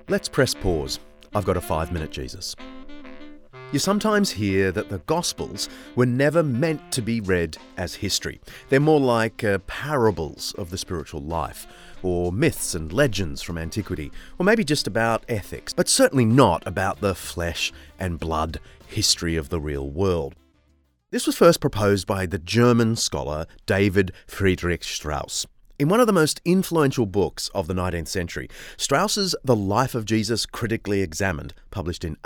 Let's press pause. I've got a 5-minute Jesus. You sometimes hear that the Gospels were never meant to be read as history. They're more like parables of the spiritual life, or myths and legends from antiquity, or maybe just about ethics, but certainly not about the flesh and blood history of the real world. This was first proposed by the German scholar David Friedrich Strauss. In one of the most influential books of the 19th century, Strauss's The Life of Jesus Critically Examined, published in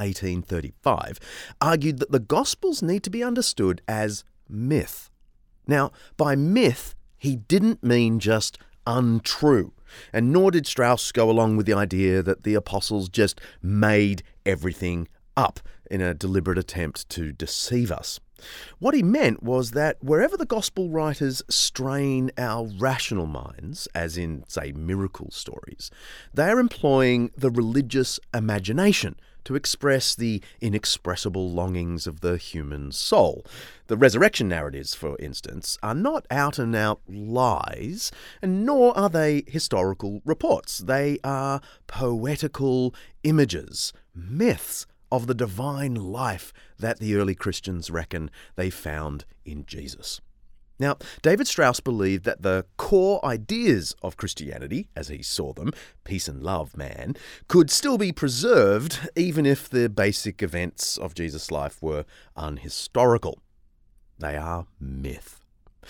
1835, argued that the Gospels need to be understood as myth. Now, by myth, he didn't mean just untrue, and nor did Strauss go along with the idea that the apostles just made everything up in a deliberate attempt to deceive us. What he meant was that wherever the gospel writers strain our rational minds, as in, say, miracle stories, they are employing the religious imagination to express the inexpressible longings of the human soul. The resurrection narratives, for instance, are not out-and-out lies, and nor are they historical reports. They are poetical images, myths, of the divine life that the early Christians reckon they found in Jesus. Now, David Strauss believed that the core ideas of Christianity, as he saw them, peace and love, man, could still be preserved even if the basic events of Jesus' life were unhistorical. They are myth.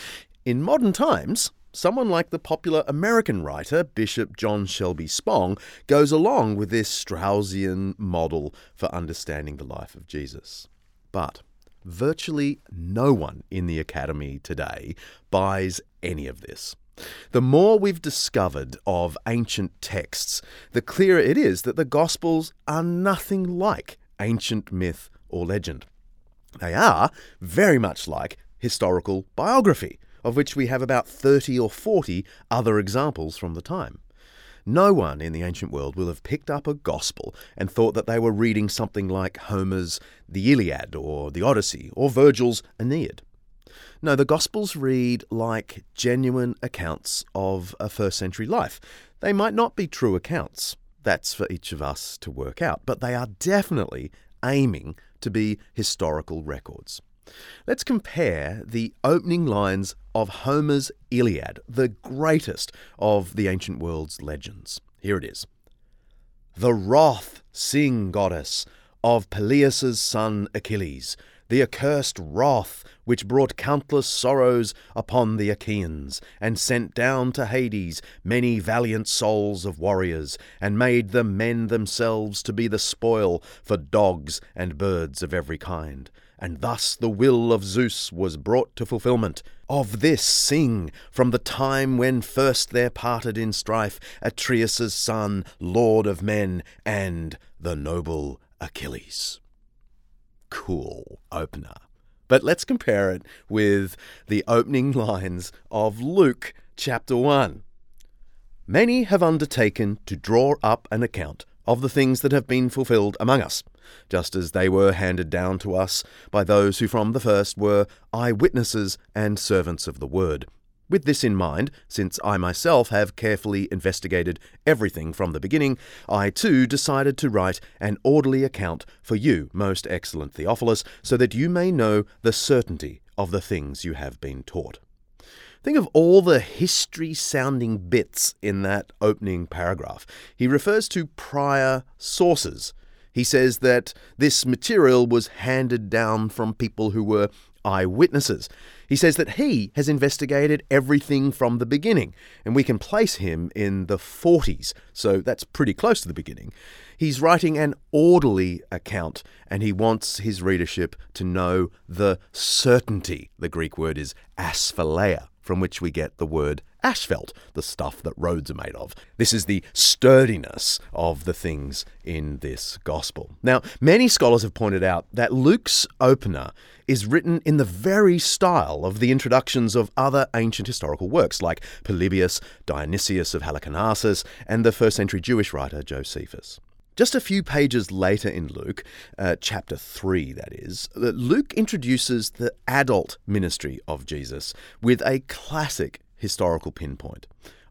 In modern times, someone like the popular American writer Bishop John Shelby Spong goes along with this Straussian model for understanding the life of Jesus. But virtually no one in the academy today buys any of this. The more we've discovered of ancient texts, the clearer it is that the Gospels are nothing like ancient myth or legend. They are very much like historical biography, of which we have about 30 or 40 other examples from the time. No one in the ancient world will have picked up a gospel and thought that they were reading something like Homer's The Iliad or the Odyssey or Virgil's Aeneid. No, the Gospels read like genuine accounts of a first century life. They might not be true accounts. That's for each of us to work out, but they are definitely aiming to be historical records. Let's compare the opening lines of Homer's Iliad, the greatest of the ancient world's legends. Here it is. The wrath, sing, goddess, of Peleus' son Achilles, the accursed wrath which brought countless sorrows upon the Achaeans, and sent down to Hades many valiant souls of warriors, and made the men themselves to be the spoil for dogs and birds of every kind. And thus the will of Zeus was brought to fulfilment. Of this sing, from the time when first there parted in strife Atreus' son, lord of men, and the noble Achilles. Cool opener. But let's compare it with the opening lines of Luke chapter 1. Many have undertaken to draw up an account of the things that have been fulfilled among us, just as they were handed down to us by those who from the first were eyewitnesses and servants of the word. With this in mind, since I myself have carefully investigated everything from the beginning, I too decided to write an orderly account for you, most excellent Theophilus, so that you may know the certainty of the things you have been taught. Think of all the history-sounding bits in that opening paragraph. He refers to prior sources. He says that this material was handed down from people who were eyewitnesses. He says that he has investigated everything from the beginning, and we can place him in the 40s, so that's pretty close to the beginning. He's writing an orderly account, and he wants his readership to know the certainty. The Greek word is asphaleia, from which we get the word asphalt, the stuff that roads are made of. This is the sturdiness of the things in this gospel. Now, many scholars have pointed out that Luke's opener is written in the very style of the introductions of other ancient historical works like Polybius, Dionysius of Halicarnassus, and the first century Jewish writer Josephus. Just a few pages later in Luke, chapter 3 that is, Luke introduces the adult ministry of Jesus with a classic historical pinpoint.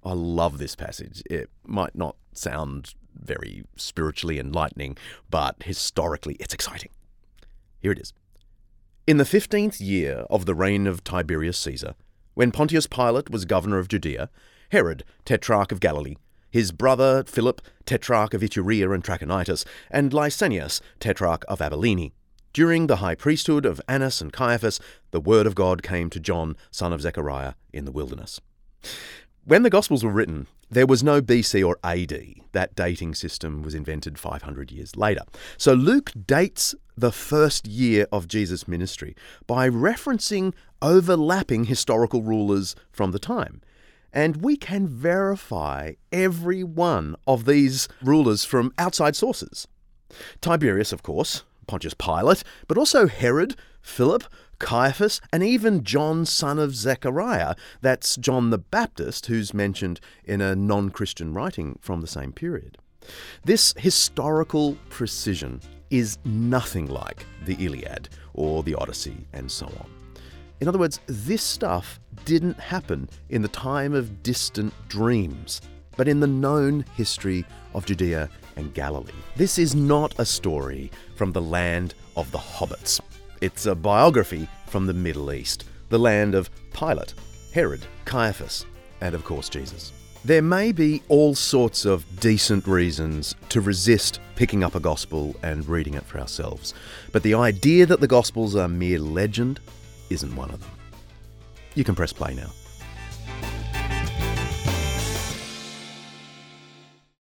I love this passage. It might not sound very spiritually enlightening, but historically it's exciting. Here it is. In the 15th year of the reign of Tiberius Caesar, when Pontius Pilate was governor of Judea, Herod, tetrarch of Galilee, his brother Philip, tetrarch of Iturea and Trachonitis, and Lysanias, tetrarch of Abilene, during the high priesthood of Annas and Caiaphas, the word of God came to John, son of Zechariah, in the wilderness. When the Gospels were written, there was no BC or AD. That dating system was invented 500 years later. So Luke dates the first year of Jesus' ministry by referencing overlapping historical rulers from the time. And we can verify every one of these rulers from outside sources. Tiberius, of course, Pontius Pilate, but also Herod, Philip, Caiaphas, and even John, son of Zechariah. That's John the Baptist, who's mentioned in a non-Christian writing from the same period. This historical precision is nothing like the Iliad or the Odyssey and so on. In other words, this stuff didn't happen in the time of distant dreams, but in the known history of Judea and Galilee. This is not a story from the land of the hobbits. It's a biography from the Middle East, the land of Pilate, Herod, Caiaphas, and of course Jesus. There may be all sorts of decent reasons to resist picking up a gospel and reading it for ourselves, but the idea that the Gospels are mere legend isn't one of them. You can press play now.